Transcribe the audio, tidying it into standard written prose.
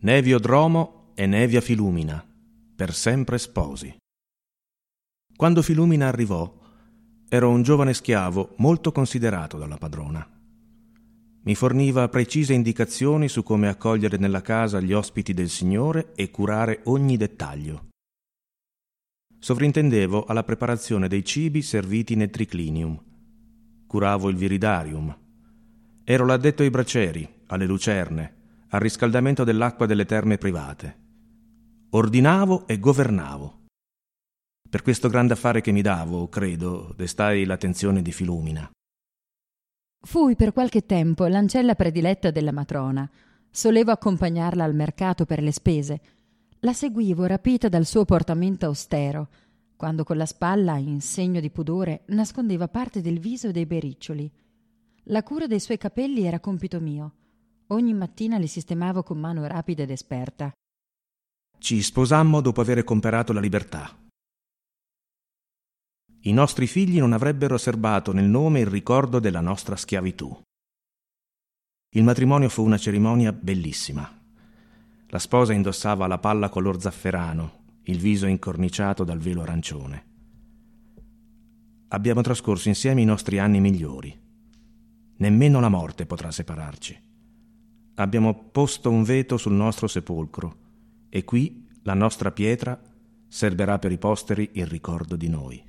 Nevio Dromo e Nevia Filumina, per sempre sposi. Quando Filumina arrivò, ero un giovane schiavo molto considerato dalla padrona. Mi forniva precise indicazioni su come accogliere nella casa gli ospiti del Signore e curare ogni dettaglio. Sovrintendevo alla preparazione dei cibi serviti nel triclinium. Curavo il viridarium. Ero l'addetto ai bracieri, alle lucerne, al riscaldamento dell'acqua delle terme private. Ordinavo e governavo. Per questo grande affare che mi davo, credo, destai l'attenzione di Filumina. Fui per qualche tempo l'ancella prediletta della matrona. Solevo accompagnarla al mercato per le spese. La seguivo rapita dal suo portamento austero, quando con la spalla, in segno di pudore, nascondeva parte del viso e dei bericcioli. La cura dei suoi capelli era compito mio. Ogni mattina li sistemavo con mano rapida ed esperta. Ci sposammo dopo aver comperato la libertà. I nostri figli non avrebbero serbato nel nome il ricordo della nostra schiavitù. Il matrimonio fu una cerimonia bellissima. La sposa indossava la palla color zafferano, il viso incorniciato dal velo arancione. Abbiamo trascorso insieme i nostri anni migliori. Nemmeno la morte potrà separarci. Abbiamo posto un veto sul nostro sepolcro e qui la nostra pietra serberà per i posteri il ricordo di noi.